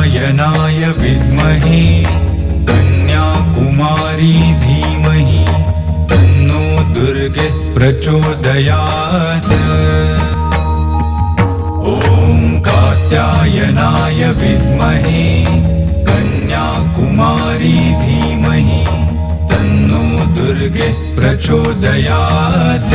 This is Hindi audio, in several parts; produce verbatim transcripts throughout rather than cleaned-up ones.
कात्यायनाय विद्महे कन्याकुमारी धीमहि तन्नो दुर्गे प्रचोदयात्। ॐ कात्यायनाय विद्महे कन्याकुमारी धीमहि तन्नो दुर्गे प्रचोदयात्।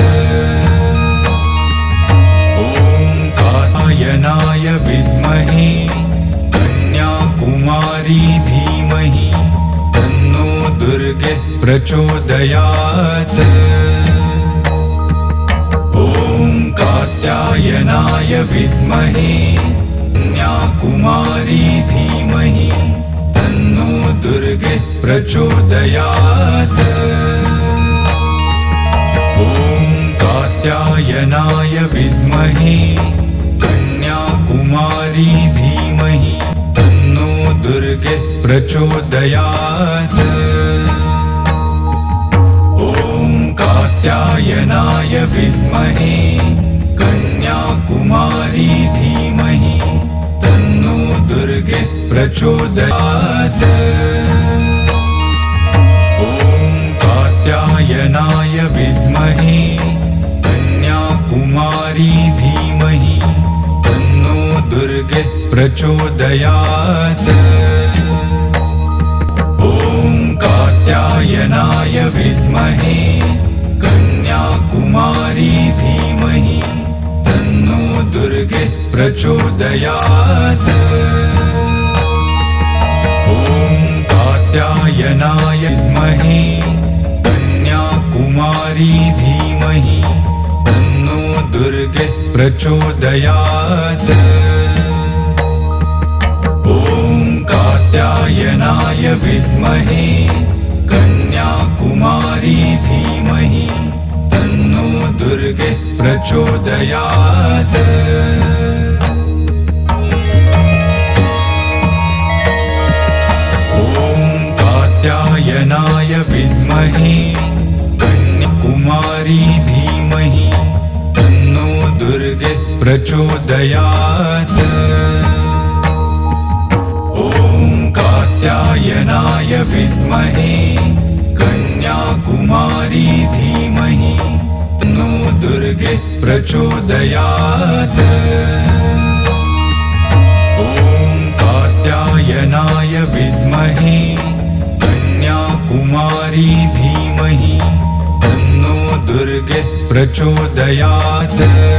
ॐ कात्यायनाय विद्महे कन्याकुमारी धीमहि तन्नो दुर्गे प्रचोदयात्। ॐ कात्यायनाय विद्महे कन्याकुमारी धीमहि तन्नो दुर्गे प्रचोदयात्। ॐ कात्यायनाय विद्महे कन्याकुमारी धीमहि तन्नो दुर्गे प्रचोदयात्। ॐ कात्यायनाय विद्महे कन्याकुमारी धीमहि तन्नो दुर्गे प्रचोदयात्। ॐ कात्यायनाय विद्महे कन्याकुमारी धीमहि तन्नो दुर्गे प्रचोदयात्। ॐ कात्यायनाय विद्महे कन्याकुमारी धीमहि तन्नो दुर्गे प्रचोदयात्। ॐ कात्यायनाय विद्महे कन्याकुमारी धीमहि तन्नो दुर्गे प्रचोदयात्। ॐ कात्यायनाय विद्महे कन्याकुमारी धीमहि तन्नो दुर्गे प्रचोदयात्। ॐ कात्यायनाय विद्महे कन्याकुमारी धीमहि तन्नो दुर्गे प्रचोदयात्। ॐ कात्यायनाय विद्महे कन्याकुमारी धीमहि तन्नो दुर्गे प्रचोदयात्। ॐ कात्यायनाय विद्महे कन्याकुमारी धीमहि तन्नो दुर्गे प्रचोदयात्।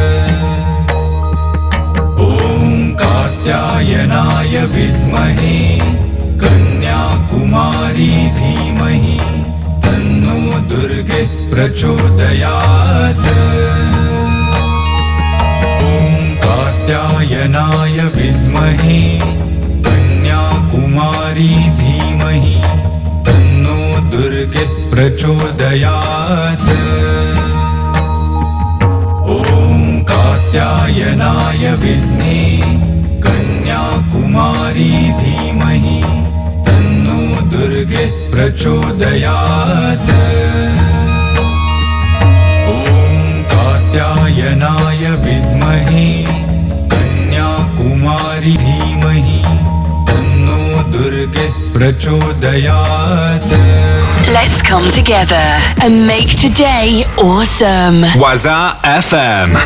ॐ कात्यायनाय विद्महे कन्याकुमारी धीमहि तन्नो दुर्गे प्रचोदयात्। ॐ कात्यायनाय विद्महे कन्याकुमारी धीमहि तन्नो दुर्गे प्रचोदयात्। ॐ कात्यायनाय विद्महे कन्याकुमारी धीमहि तन्नो दुर्गे प्रचोदयात्। ॐ कात्यायनाय विद्महे कन्याकुमारी धीमहि तन्नो दुर्गे प्रचोदयात्। Let's come together and make today awesome. Waza F M.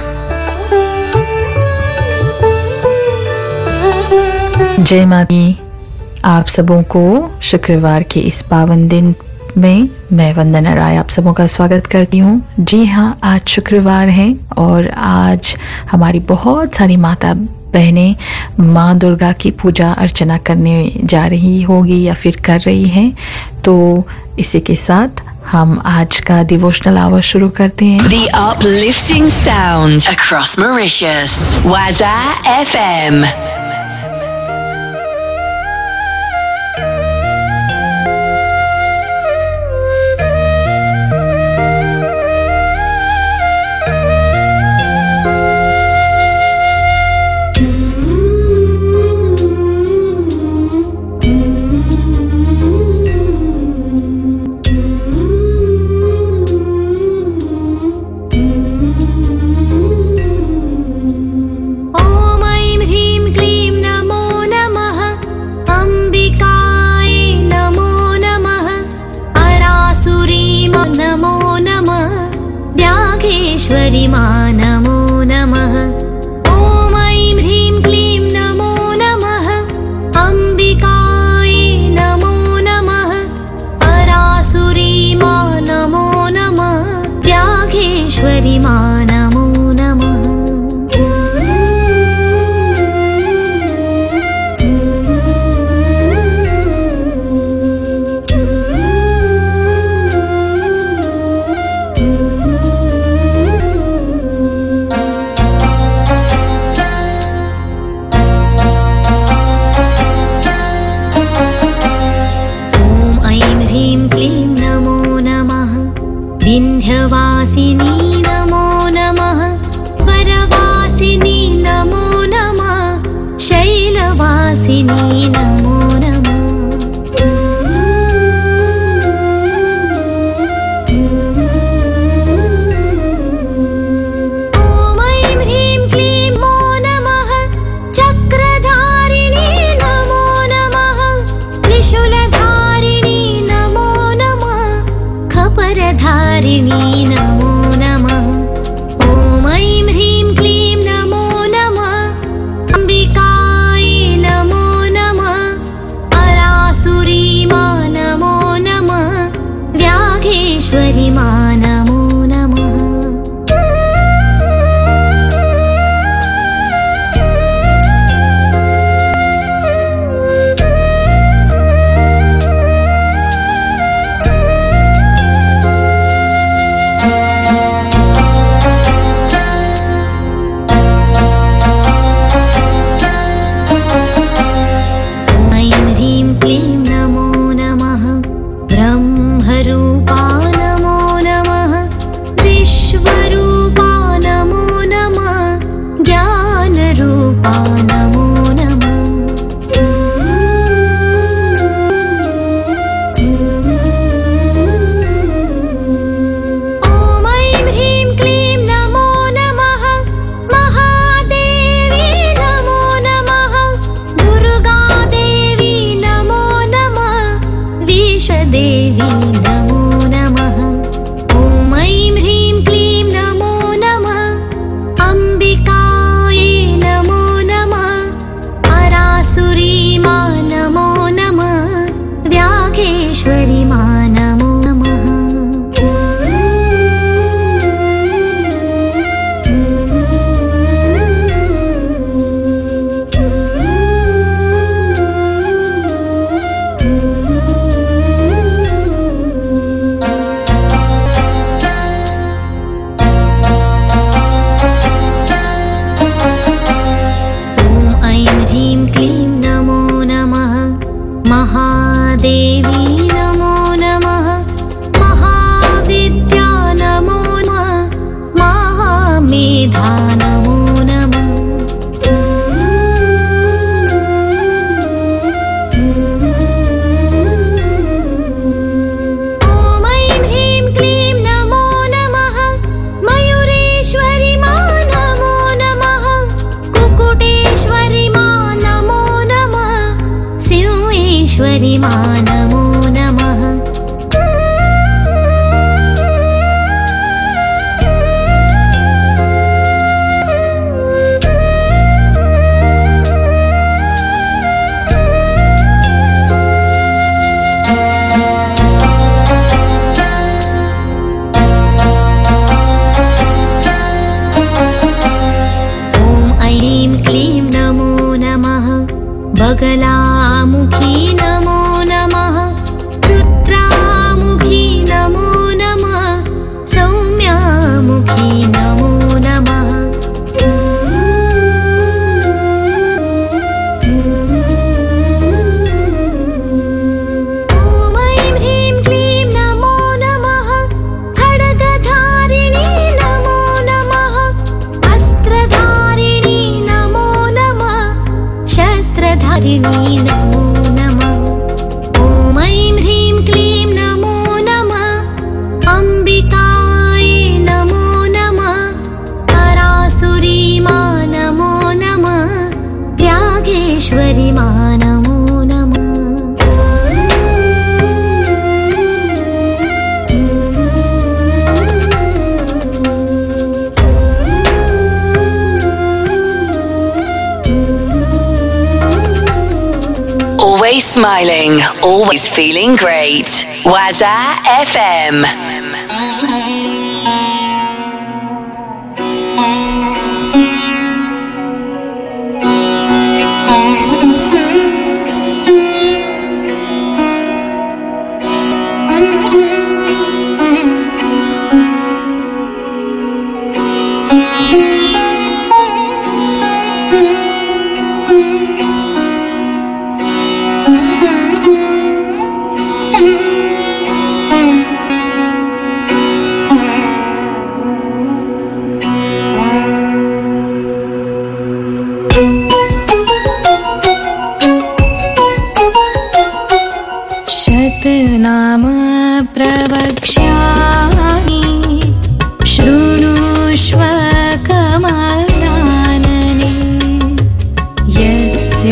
जय माता, आप सबों को शुक्रवार के इस पावन दिन में मैं वंदना राय आप सबों का स्वागत करती हूँ। जी हाँ, आज शुक्रवार है और आज हमारी बहुत सारी माता बहनें माँ दुर्गा की पूजा अर्चना करने जा रही होगी या फिर कर रही हैं। तो इसी के साथ हम आज का डिवोशनल आवर शुरू करते हैं। The uplifting sound across Mauritius. Waza F M. ॐ ऐं ह्रीं क्लीं नमो नमः। ॐ ऐं ह्रीं क्लीं नमो नमः। महादेवी नमो नमः। दुर्गा देवी नमो नमः। विषदेवी नमो नमः। ॐ ऐं ह्रीं क्लीं नमो नमः। अम्बिकायै नमो नमः। परासुरी मा नमो नमः। व्याघेश्वरी मा नमो नमः। ॐ ऐं ह्रीं क्लीं नमो नमः। महादेवी नमो नमः। महाविद्या नमो नमः। महामेधा नमो नमः। ॐ ऐं ह्रीं क्लीं नमो नमः। मयूरेश्वरी मा नमो नमः। कुक्कुटेश्वरी मा नमो नमः। सिंहेश्वरी मा नमो नमः। ॐ ऐं क्लीं नमो नमः। बगलामुखी नमो नमः। रुद्रामुखी नमो नमः। सौम्यामुखी नमो नमः। ॐ ऐं ह्रीं क्लीं नमो नमः। खड्गधारिणी नमो नमः। अस्त्रधारिणी नमो नमः। शस्त्रधारिणी नमो नमः। ॐ ऐं ह्रीं क्लीं नमो नमः। अम्बिकायै नमो नमः। परासुरी मा नमो नमः। त्यागेश्वरी मा नमो नमः। Always smiling, always feeling great. Waza F M. शतनाम प्रवक्ष्यामि शृणुष्व कमलानने। यस्य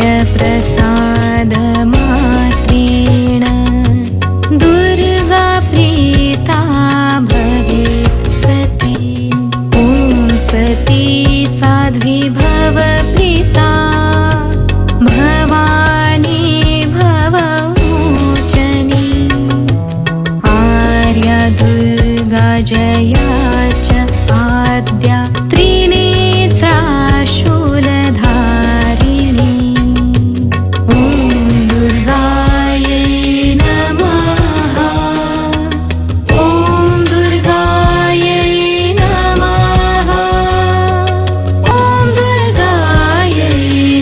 प्रसादमात्रेण दुर्गा प्रीता भवेत् सती। ॐ सती साध्वी भव प्रीता। भवानी भवमोचनी। आर्या दुर्गा जया च आद्या त्रिनेत्रा शूलधारिणी। ॐ दुर्गायै नमः। ॐ दुर्गायै नमः। ॐ दुर्गायै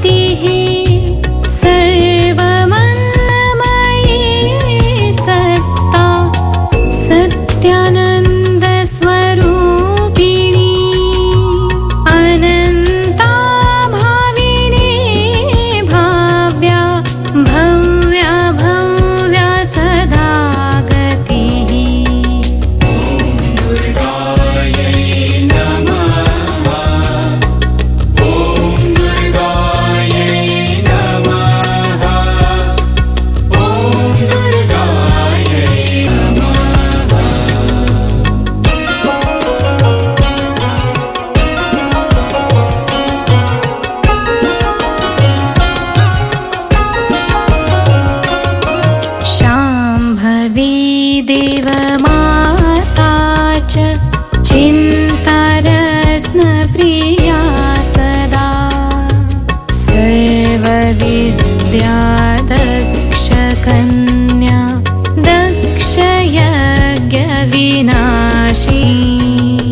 गतिः सर्वमन्नमयी सत्ता सत्यानन्दस्वरूपिणी अनन्ता भाविनी भाव्या भव्या भव्या सदा गतिः शाम्भवी देवमाता च चिन्तारत्नप्रिया सदा सर्वविद्या दक्षकन्या दक्षयज्ञविनाशिनी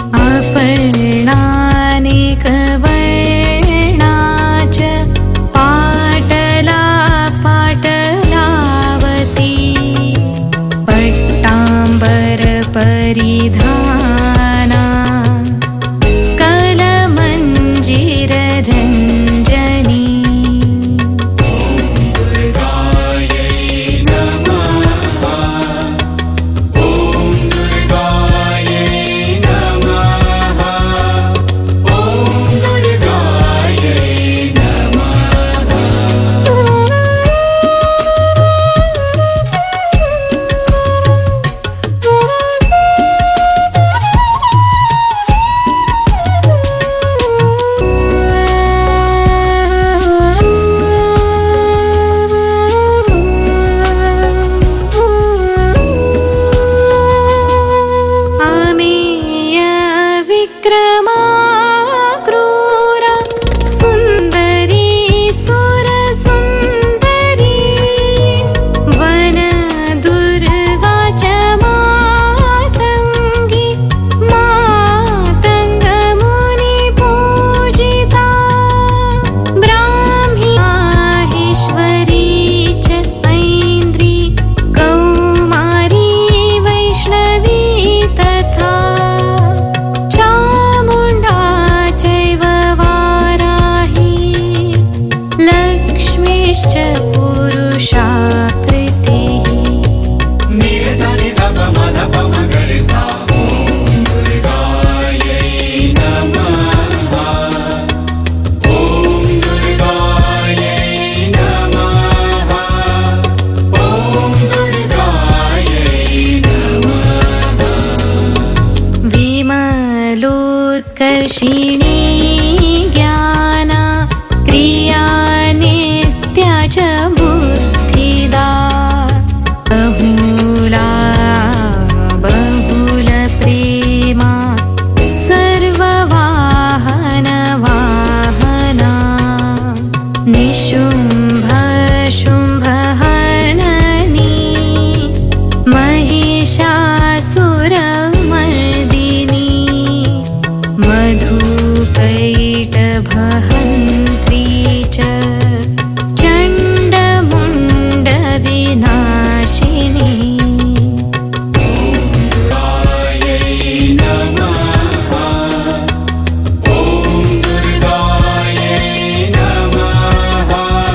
अपर्णानेकवर्णा च पाटला पाटलावती पट्टाम्बरपरिधाना कलमञ्जिररञ्जनी अमेय विक्रमा क्रूरा सुन्दरी सुरसुन्दरी वनदुर्गा च मातङ्गी मातङ्गमुनिपूजिता ब्राह्मी माहेश्वरी च ऐन्द्री कौमारी वैष्णवी तथा चामुण्डा चैव वाराही लक्ष्मीश्च पुरुषाकृतिः विमलोत्कर्षिणी ज्ञाना क्रिया नित्या च बुद्धिदा बहुला बहुलप्रेमा सर्ववाहनवाहना निशुम्भ शुम्भहननी महिषासुरमर्दिनी मधुकैटभहन्त्री च चण्डमुण्डविनाशिनी ॐ दुर्गायै नमः।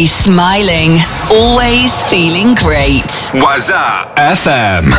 Always smiling, always feeling great. Waza F M.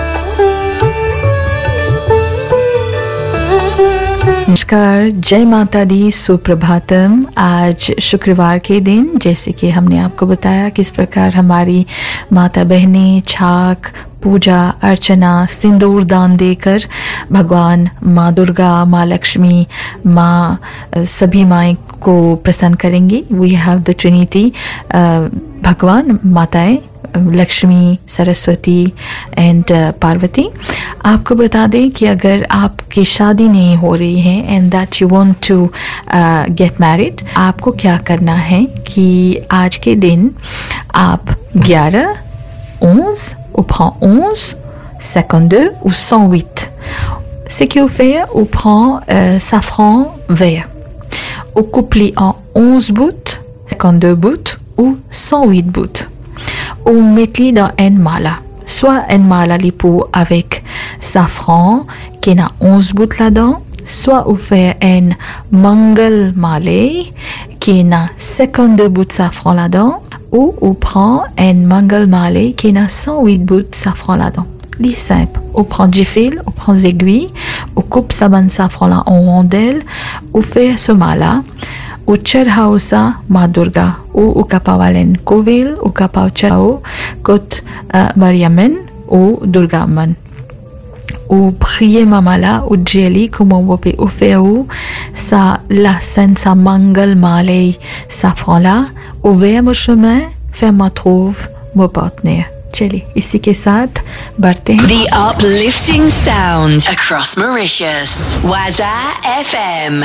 नमस्कार, जय माता दी, सुप्रभातम। आज शुक्रवार के दिन, जैसे कि हमने आपको बताया किस प्रकार हमारी माता बहनें छाक पूजा अर्चना सिंदूर दान देकर भगवान माँ दुर्गा, माँ लक्ष्मी, माँ सभी माँ को प्रसन्न करेंगी। वी हैव द ट्रिनिटी, भगवान, माताएं लक्ष्मी, सरस्वती एंड पार्वती। आपको बता दें कि अगर आपकी शादी नहीं हो रही है and that you want to get married, आपको क्या करना है कि आज के दिन आप ग्यारह, onze, on prend onze, cinquante-deux ou cent huit. Ce qui est fait, on prend euh, safran vert. On coupe en onze bouts, cinquante-deux bouts ou cent huit bouts. On met dans une mala. Soit une mala lipo avec safran qui a onze bouts là-dedans, soit on fait un mangal malé qui a cinquante-deux bouts de safran là-dedans, ou on prend un mangal malé qui a cent huit bouts de safran là-dedans. C'est simple. On prend du fil, on prend des aiguilles, on coupe sa bande safran là en rondelles, on fait ce mala. O čerhao sa Ma Durga, o o kapawalen kovil, o kapaw čerhao kot uh, Mariamen, o Durgaman. O prier mamala, o djeli, comment on peut faire sa la scène sa mangal malay safran là, ouvrir mon chemin, faire ma trouve mon partenaire. Chili, ici के साथ बढ़ते हैं. The uplifting sound across Mauritius. Waza F M.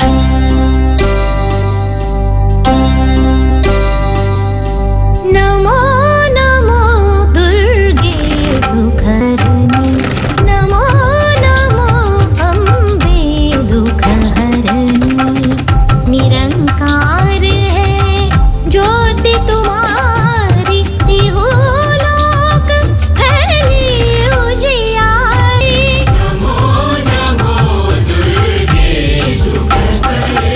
Namo Namo दुर्गे सुखरनी, नमो नमो अम्बे दुखहरनी। निरंकार है ज्योति तुम्हारी, इहलोक फैली उजियारी। नमो नमो दुर्गे सुखहरनी।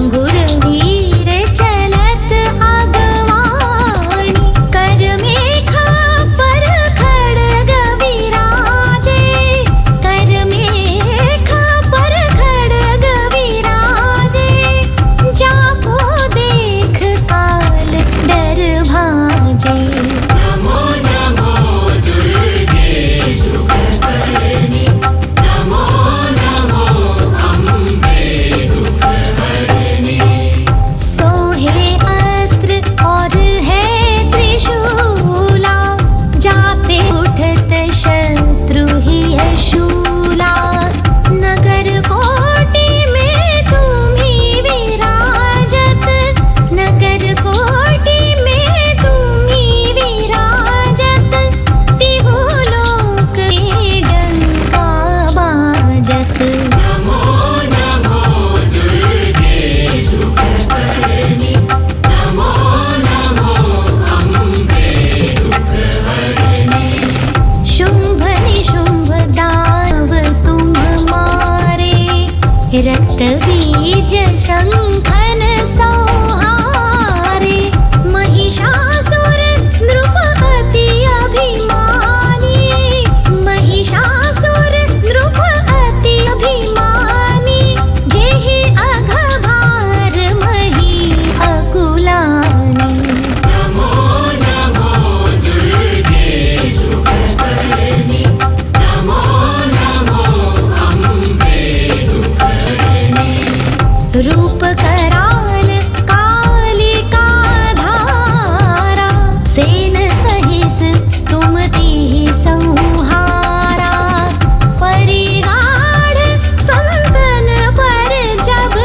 घुंघुर वीर चलत अगवानी कर में खापर खड़ग विराजे कर में खापर खड़ग विराजे जाको देख काल डर भाजे नमो नमो दुर्गे सुख करनी नमो नमो अम्बे दुख हरनी सोहे अस्त्र और है त्रिशूला जाते उठत शत्रु ही शूला नगर कोटि में तुम ही विराजत नगर कोटि में तुम ही विराजत तिहु लोक में डंका बाजत नमो नमो दुर्गे सुख करनी नमो नमो अम्बे दुख हरनी शुंभ निशुंभ दानव तुम मारे रक्त बीज शंखन संहारे महिषासुर नृप अति अभिमानी महिषासुर नृप अति अभिमानी जेहि अघभार मही अकुलानी नमो नमो दुर्गे सुख करनी नमो नमो अम्बे दुख हरनी रूप कराल कालिका धारा सेन सहित तुम तिहि संहारा परिगाढ़ संतन पर जब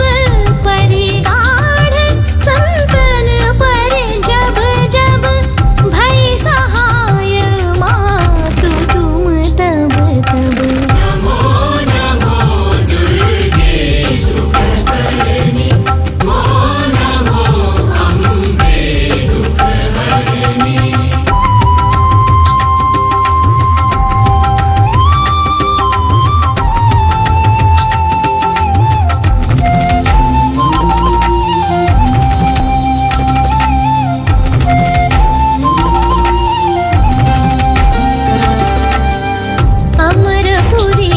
परिगाढ़ संतन पर जब जब भई सहाय मातु तुम तब तब नमो नमो दुर्गे सुख करनी नमो नमो अम्बे दुख हरनी अमरपुरी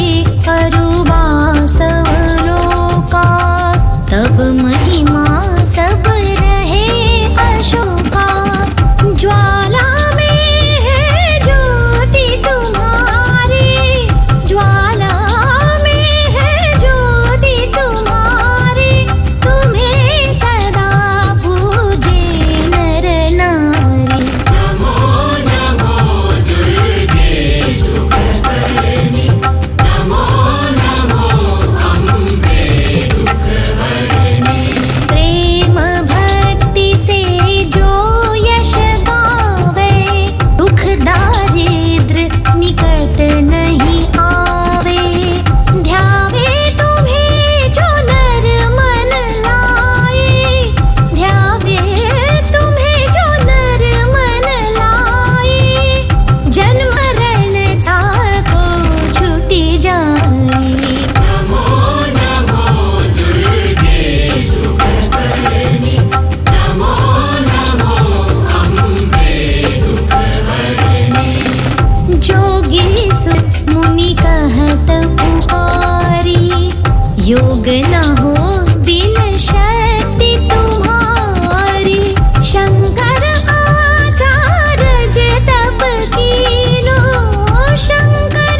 अरुबासव लोका तब महिमा सब रहे अशोका ज्वाला में है ज्योति तुम्हारी ज्वाला में है ज्योति तुम्हारी तुम्हें सदा पूजे नर नारी नमो नमो दुर्गे सुख करनी नमो नमो अम्बे दुख हरनी प्रेम भक्ति से जो यश गावे दुख दारिद्र निकट नहीं आवे ध्यावे तुम्हें जो नर मन लाए ध्यावे तुम्हें जो नर मन लाए जन्म मरण ताको छूटी जाए नमो नमो दुर्गे सुख करनी नमो नमो अम्बे दुख हरनी जोगी सुत मुनि कहत पुकारी योग न हो बिन शक्ति तुम्हारी शंकर आचार्य तप कीनो शंकर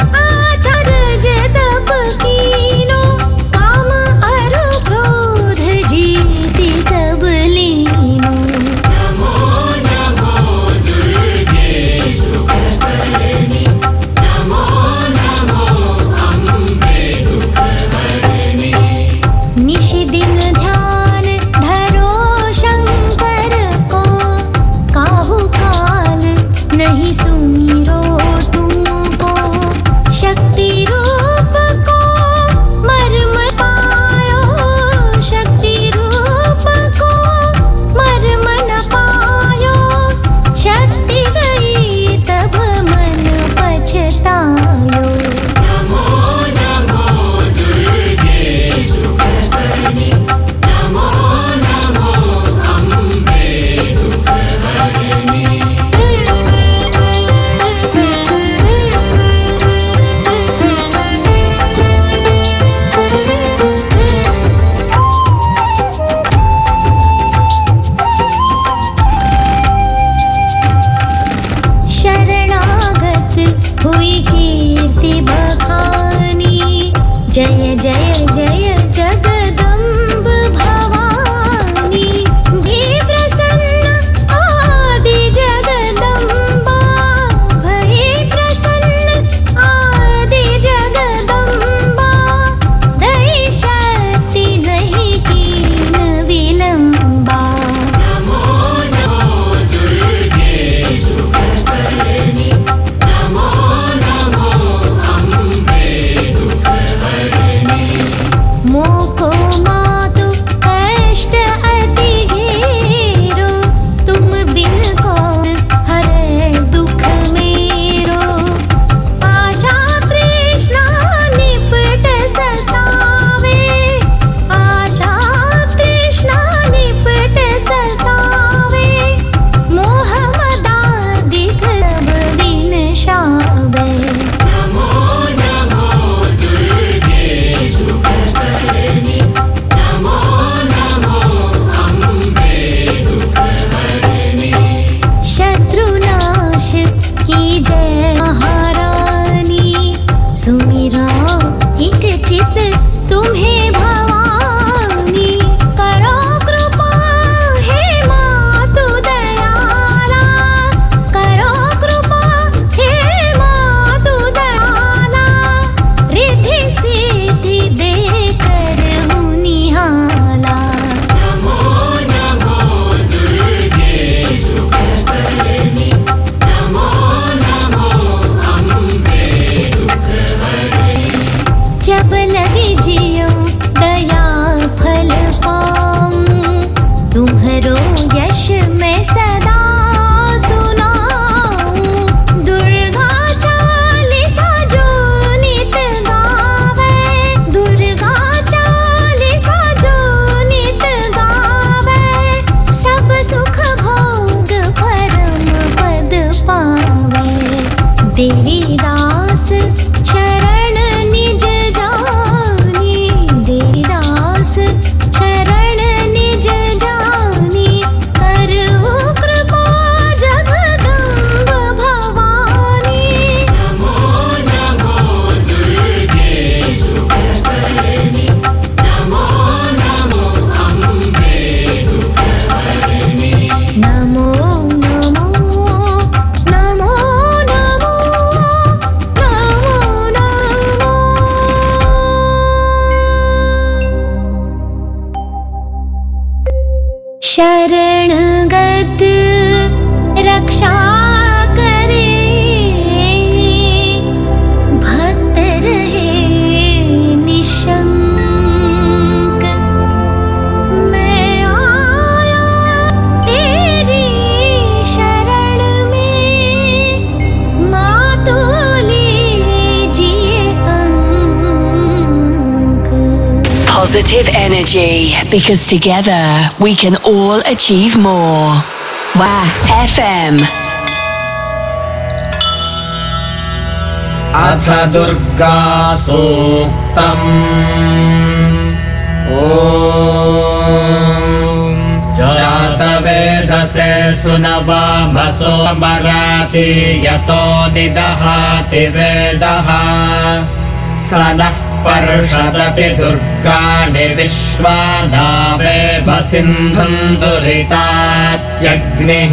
आचार्य तप कीनो काम अरु क्रोध जीति सब लीनो नमो नमो दुर्गे सुख करनी नमो नमो अम्बे दुख हरनी निशि दिन ध्यान धरो शंकर को काहू काल नहीं सुमिरो तुमको शक्ति रूप को मर्म पायो शक्ति रूप को मर्म न पायो शक्ति गई तब मन पछतायो नमो नमो दुर्गे सुख करनी शरणगत रक्षा करे, भक्त रहे निशंक। मैं आया तेरी शरण में, मातो लीजिए अंक। Positive energy, because together we can all achieve more. Wow F M. अथ दुर्गा सूक्तम्। ॐ जातवेदसे सुनवामसो मराति यतो निदहाति वेदः। स नः पर्षदति दुर्गाणि विश्वानावेव सिन्धुम् दुरितात्यग्निः।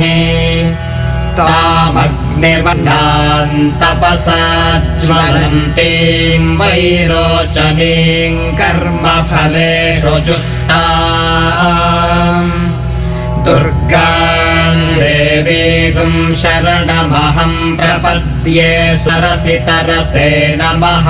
तामग्निमन्नान् तपसा ज्वलन्तीम् वैरोचनीम् कर्मफलेषु जुष्टाम्। दुर्गाम् देवीगुम् शरणमहम् प्रपद्ये सरसितरसे नमः।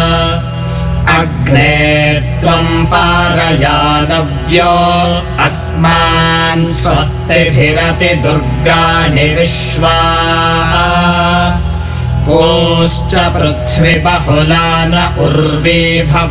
अग्ने त्वम् पारयानव्यो अस्मान् स्वस्तिभिरति दुर्गाणि विश्वा। पूश्च पृथ्वी बहुला न उर्वी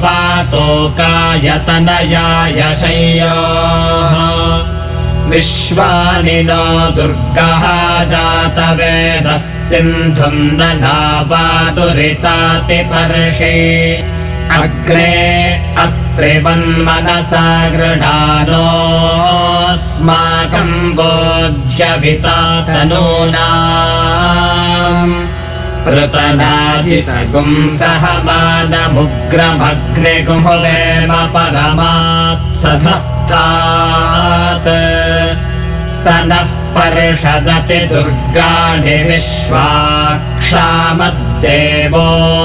भवातोकायतनयाय शय्योः। विश्वानि नो दुर्गः जातवेदः सिन्धुम् न नावातुरिताति पर्षि। अग्रे अत्रिवन्मनसा गृणानोऽस्माकम् बोध्यविता तनूनाम्। पृतनाजितगुम् सहमानमुग्रमग्निगुहुवेम परमात्सधस्तात्। स नः पर्षदति दुर्गाणि विश्वाक्षामद्देवो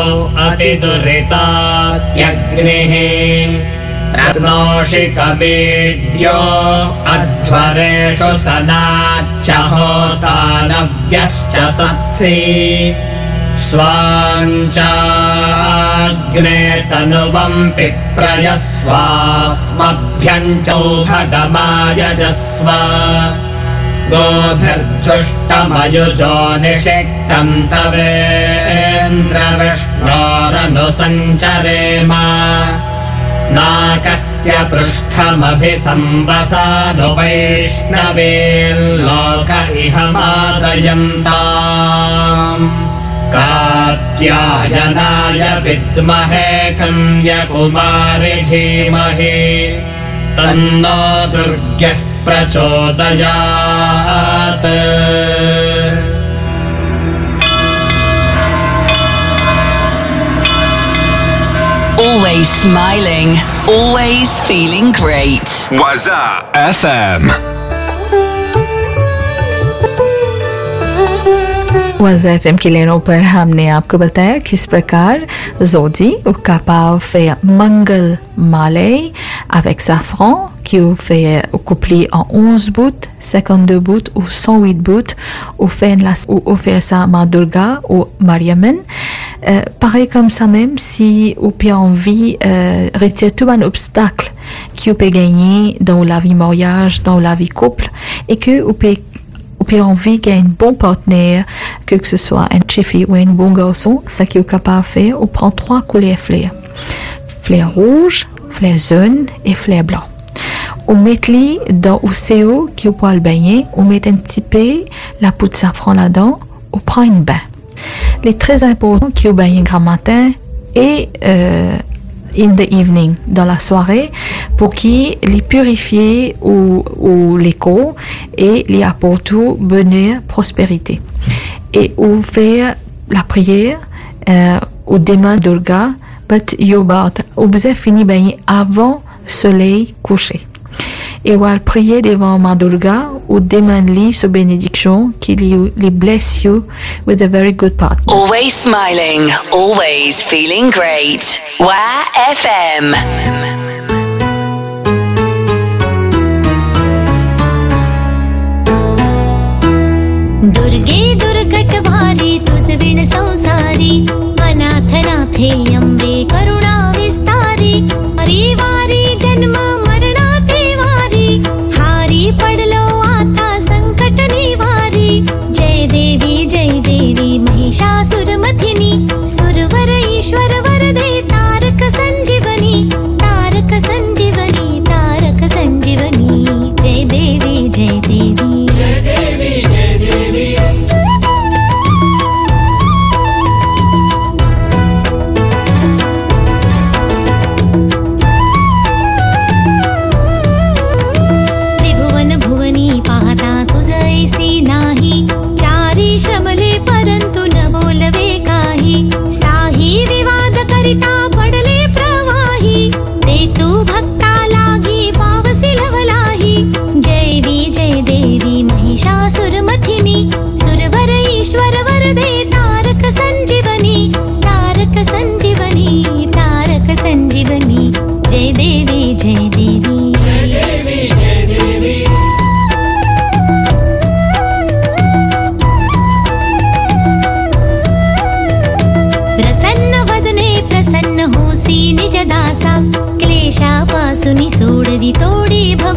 अतिदुरितात्यग्निः। तनोषि कवीड्यो अध्वरेषु सनाच्च होतानव्यश्च सत्सि। स्वाञ्चाग्ने तनुवम् पिप्रयस्वास्मभ्यम् चौभगमायजस्व। गोभिर्जुष्टमयुजो निषिक्तम् तवेन्द्रविष्णोरनुसञ्चरेम। नाकस्य पृष्ठमभिसंवसानु वैष्णवेल्लोक इह मादयन्ताम्। कात्यायनाय विद्महे कन्यकुमारि धीमहि। तन्नो दुर्गः प्रचोदयात्। Always smiling, always feeling great. Waza F M. Waza F M की लेनों पर हमने आपको बताया किस प्रकार Zodi ou capable faire Mangal Malay avec safran qui ou fait ou couplé en onze bouts, cinquante-deux bouts ou cent huit bouts ou fait la ou, ou fait ça Ma Durga ou Mariamen. Euh, pareil comme ça même si ou peut envie euh, retirer tout un obstacle qui ou peut gagner dans la vie mariage, dans la vie couple et que ou peut ou puis envie qu'il y ait un bon partenaire, que, que ce soit un chifi ou un bon garçon, ça qui est capable de faire, on prend trois couleurs fleurs. Fleurs rouges, fleurs jaunes et fleurs blancs. On met les dans l'océan qui est pour le baigner, on met un petit peu la poudre de safran là-dedans, on prend une bain. Les très importants qui est au baigner grand matin et euh, in the evening, dans la soirée, pour qu'ils les purifient ou, ou l'écho et les apportent bonheur, prospérité. Et ou faire la prière euh, au démon Durga, but yobat, ou besoin fini baigner avant soleil couché. Et ou à prier devant Ma Durga ou demander sa bénédiction qui les bless you with a very good partner. Always smiling, always feeling great. Wa F M.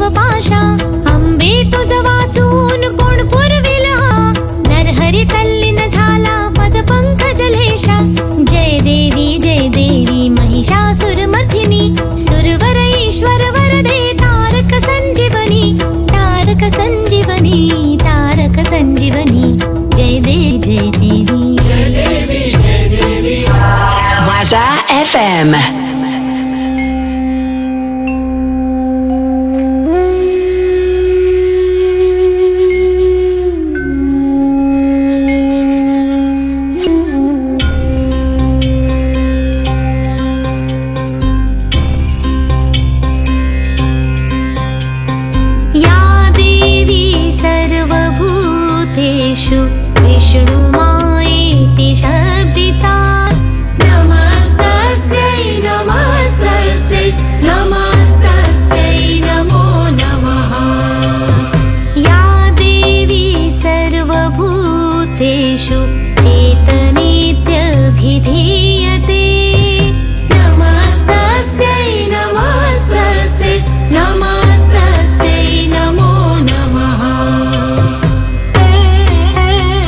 Pasha Ambe तुझ वाचून कोण पुरविला नरहरी तल्लीन झाला पद पंकजलेशा जय देवी जय देवी महिषासुरमर्दिनी सुरवर ईश्वर वरदे तारक संजीवनी तारक संजीवनी तारक संजीवनी जय देवी जय देवी जय देवी जय देवी Waza F M. या देवी सर्वभूतेषु विष्णुमायेति शब्दिता नमस्तस्यै नमस्तस्यै नमस्तस्यै नमो नमः या देवी सर्वभूतेषु चेतनेत्यभिधीयते नमस्तस्यै नमस्तस्यै नमस्तस्यै नमो नमः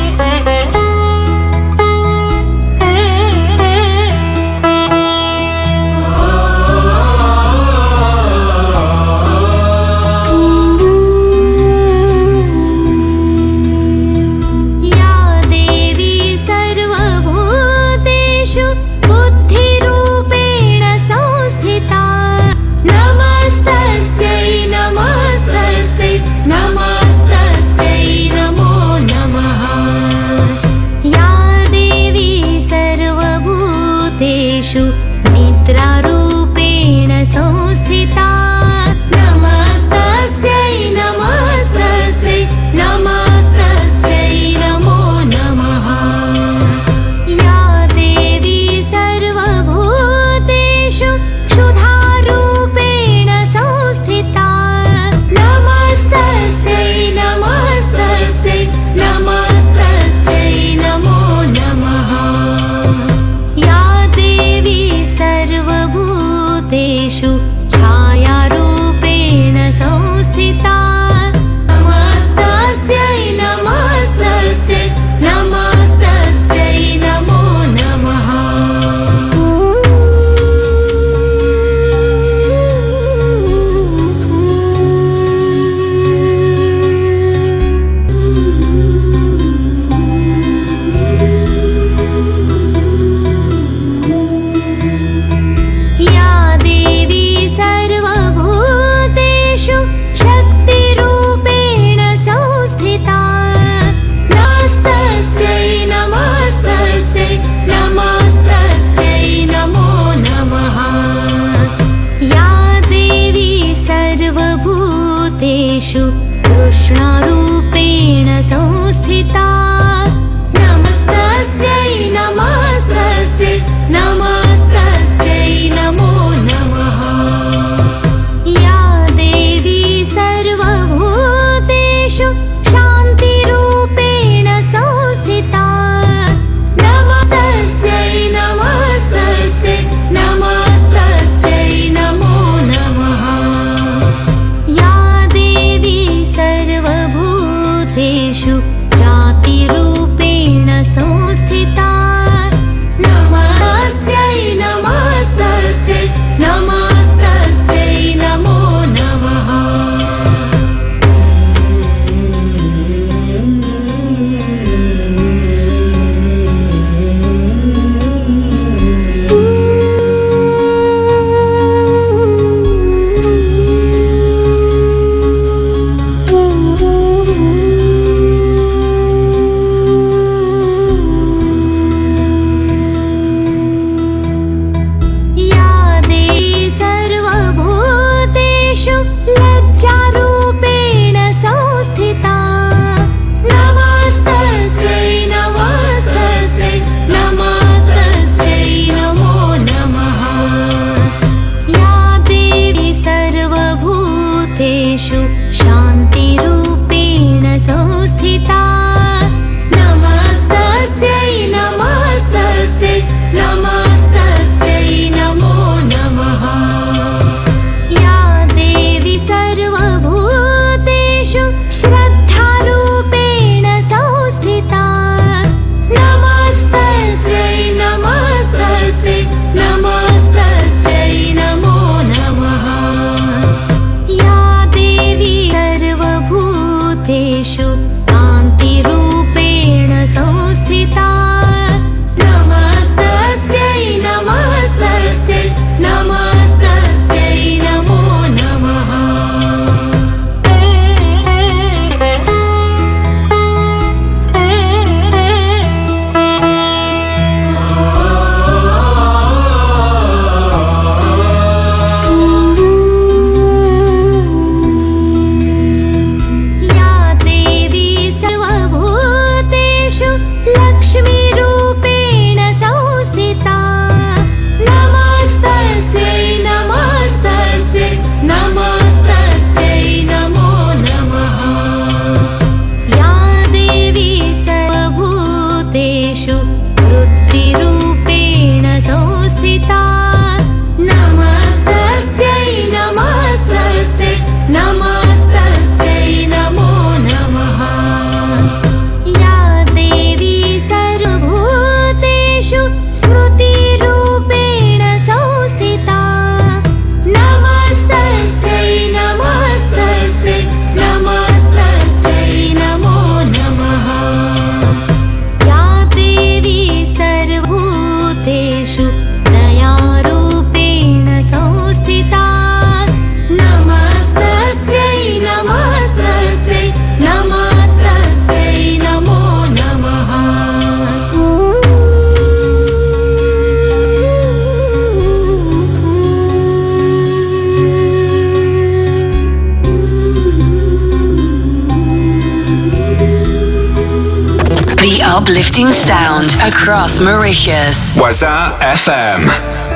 uplifting sound across Mauritius. Waza F M.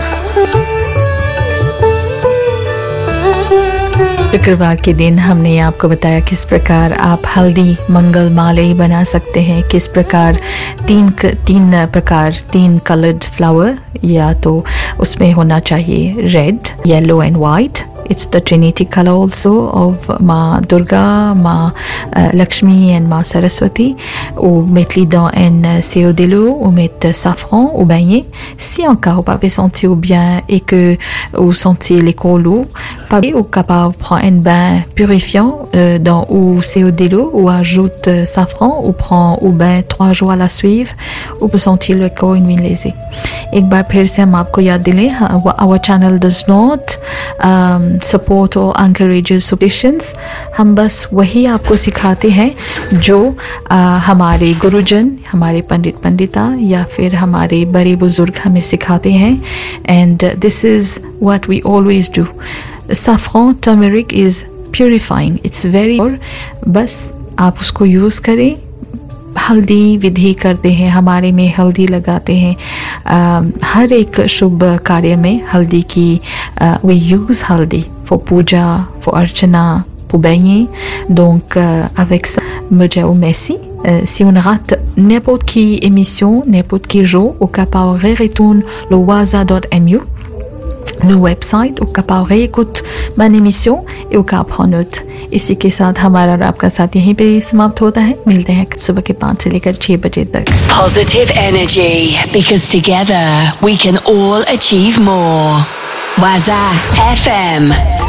शुक्रवार के दिन हमने आपको बताया किस प्रकार आप हल्दी मंगल माले बना सकते हैं, किस प्रकार तीन तीन प्रकार तीन कलर्ड फ्लावर, या तो उसमें होना चाहिए red, yellow and white. It's the trinity color also of Ma Durga, Ma uh, Lakshmi and Ma Saraswati. Ou mettre les dents en uh, céodélo, ou mettre safran, ou baigner. Si encore vous pouvez sentir bien et que vous sentez les colos, ou capable prendre un bain purifiant euh, dans ou céodélo, ou ajoute uh, safran, ou prend ou bain trois jours à la suivre, ou peut sentir le corps une lésé. एक बार फिर से हम आपको याद दिलें, our channel does not um, support or encourage superstitions. हम बस वही आपको सिखाते हैं जो uh, हमारे गुरुजन, हमारे पंडित पंडिता या फिर हमारे बड़े बुजुर्ग हमें सिखाते हैं. And uh, this is what we always do. Saffron, turmeric is purifying. It's very, बस आप उसको यूज करें. हल्दी विधि करते हैं, हमारे में हल्दी लगाते हैं. आ, हर एक शुभ कार्य में हल्दी की we use haldi for puja, for archana, pour baigner. Donc euh, avec ça, muja ou messi, euh, si on rate n'importe qui émission, n'importe qui jour, au capable retourne le waza dot m u, le website, au capable réécoute mon émission et au capable prendre note. इसी के साथ हमारा और आपका साथ यहीं पे समाप्त होता है. मिलते हैं सुबह के पाँच से लेकर छह बजे तक. Positive energy, because together we can all achieve more. Waza F M.